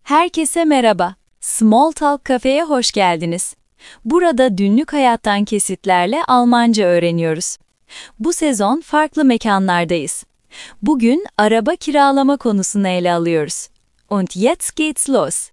Herkese merhaba. Small Talk Cafe'ye hoş geldiniz. Burada günlük hayattan kesitlerle Almanca öğreniyoruz. Bu sezon farklı mekanlardayız. Bugün araba kiralama konusunu ele alıyoruz. Und jetzt geht's los.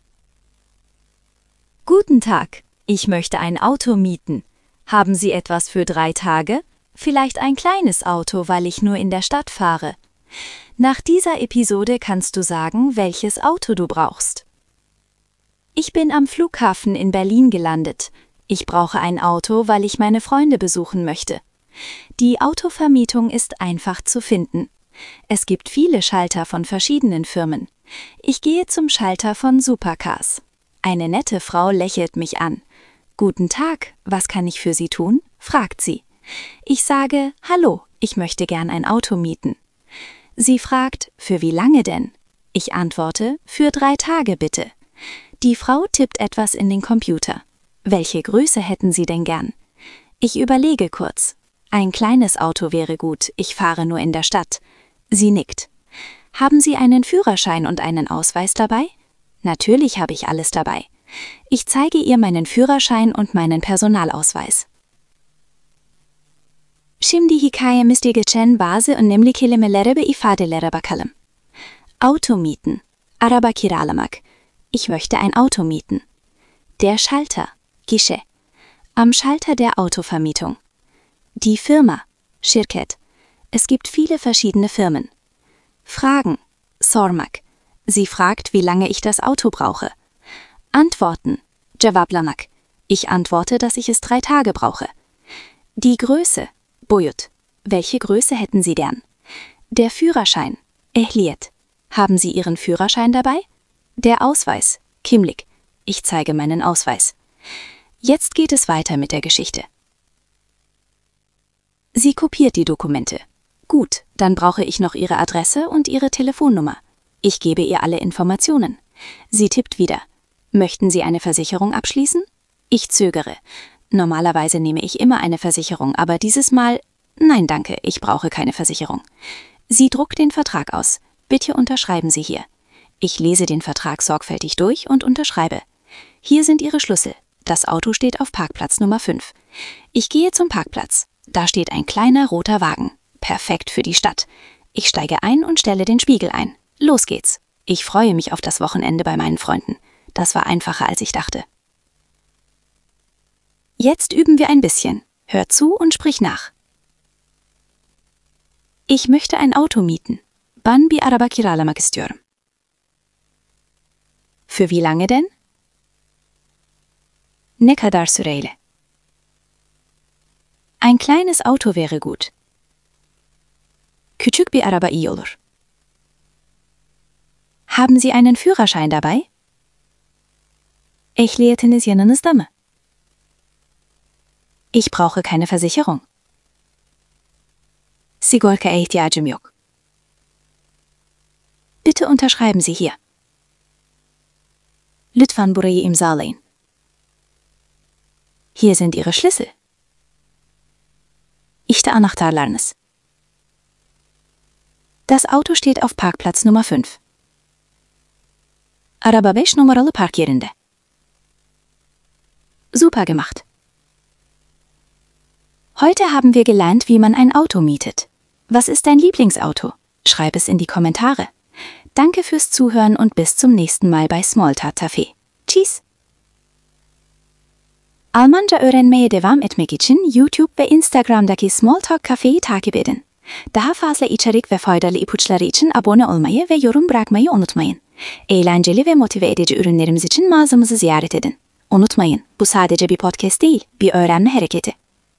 Guten Tag, ich möchte ein Auto mieten. Haben Sie etwas für 3 Tage? Vielleicht ein kleines Auto, weil ich nur in der Stadt fahre. Nach dieser Episode kannst du sagen, welches Auto du brauchst. Ich bin am Flughafen in Berlin gelandet. Ich brauche ein Auto, weil ich meine Freunde besuchen möchte. Die Autovermietung ist einfach zu finden. Es gibt viele Schalter von verschiedenen Firmen. Ich gehe zum Schalter von Supercars. Eine nette Frau lächelt mich an. Guten Tag, was kann ich für Sie tun? Fragt sie. Ich sage, hallo, ich möchte gern ein Auto mieten. Sie fragt, für wie lange denn? Ich antworte, für 3 Tage bitte. Die Frau tippt etwas in den Computer. Welche Größe hätten Sie denn gern? Ich überlege kurz. Ein kleines Auto wäre gut, ich fahre nur in der Stadt. Sie nickt. Haben Sie einen Führerschein und einen Ausweis dabei? Natürlich habe ich alles dabei. Ich zeige ihr meinen Führerschein und meinen Personalausweis. Şimdi hikayemizde geçen bazı önemli kelimelere ve ifadelere bakalım. Auto mieten, araba kiralamak. Ich möchte ein Auto mieten. Der Schalter, Guichet. Am Schalter der Autovermietung. Die Firma, Şirket. Es gibt viele verschiedene Firmen. Fragen, sormak. Sie fragt, wie lange ich das Auto brauche. Antworten, cevaplamak. Ich antworte, dass ich es 3 Tage brauche. Die Größe, boyut. Welche Größe hätten Sie gern? Der Führerschein, ehliyet. Haben Sie Ihren Führerschein dabei? Der Ausweis, kimlik. Ich zeige meinen Ausweis. Jetzt geht es weiter mit der Geschichte. Sie kopiert die Dokumente. Gut, dann brauche ich noch Ihre Adresse und Ihre Telefonnummer. Ich gebe ihr alle Informationen. Sie tippt wieder. Möchten Sie eine Versicherung abschließen? Ich zögere. Normalerweise nehme ich immer eine Versicherung, aber dieses Mal, nein danke, ich brauche keine Versicherung. Sie druckt den Vertrag aus. Bitte unterschreiben Sie hier. Ich lese den Vertrag sorgfältig durch und unterschreibe. Hier sind Ihre Schlüssel. Das Auto steht auf Parkplatz Nummer 5. Ich gehe zum Parkplatz. Da steht ein kleiner roter Wagen. Perfekt für die Stadt. Ich steige ein und stelle den Spiegel ein. Los geht's. Ich freue mich auf das Wochenende bei meinen Freunden. Das war einfacher, als ich dachte. Jetzt üben wir ein bisschen. Hör zu und sprich nach. Ich möchte ein Auto mieten. Ben bir araba kiralamak istiyorum. Für wie lange denn? Ne kadar süreyle? Ein kleines Auto wäre gut. Küçük bir araba iyi olur. Haben Sie einen Führerschein dabei? Ehliyetiniz yanınızda mı? Ich brauche keine Versicherung. Sigorta'ya ihtiyacım yok. Bitte unterschreiben Sie hier. Lütfen burayı imzalayın. Hier sind Ihre Schlüssel. İşte anahtarlarınız. Das Auto steht auf Parkplatz Nummer 5. Araba 5 numaralı park yerinde. Super gemacht. Heute haben wir gelernt, wie man ein Auto mietet. Was ist dein Lieblingsauto? Schreib es in die Kommentare. Danke fürs Zuhören und bis zum nächsten Mal bei Small Talk Café. Tschüss. Almanca öğrenmeye devam etmek için YouTube ve Instagram'daki Small Talk Cafe'yi takip edin. Daha fazla içerik ve faydalı ipuçları için abone olmayı ve yorum bırakmayı unutmayın. Eğlenceli ve motive edici ürünlerimiz için mağazamızı ziyaret edin. Unutmayın, bu sadece bir podcast değil, bir öğrenme hareketi.